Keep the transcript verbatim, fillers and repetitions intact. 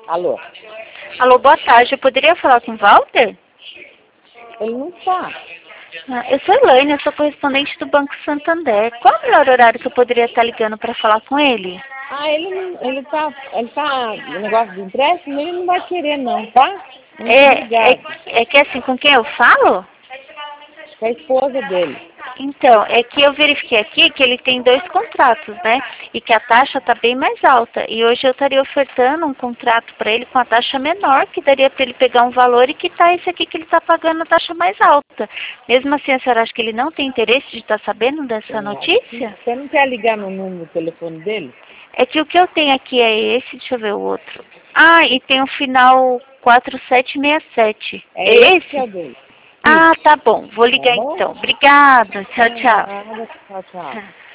Alô? Alô, boa tarde. Eu poderia falar com o Walter? Ele não está. Ah, eu sou Elaine, eu sou correspondente do Banco Santander. Qual é o melhor horário que eu poderia estar ligando para falar com ele? Ah, ele não, ele tá, ele tá no negócio de empréstimo, ele não vai querer não, tá? Muito É, é, obrigado. é que assim, com quem eu falo? Com a esposa dele. Então, é que eu verifiquei aqui que ele tem dois contratos, né? E que a taxa está bem mais alta. E hoje eu estaria ofertando um contrato para ele com a taxa menor, que daria para ele pegar um valor e quitar esse aqui que ele está pagando a taxa mais alta. Mesmo assim, a senhora acha que ele não tem interesse de estar sabendo dessa notícia? Você não quer ligar no número do telefone dele? É que o que eu tenho aqui é esse, deixa eu ver o outro. Ah, e tem o final quatro sete seis sete. É É esse que é esse? o dele. Ah, tá bom. Vou Tá ligar bom? então. Obrigada. Tchau, tchau. Nada, tchau, tchau. Tchau.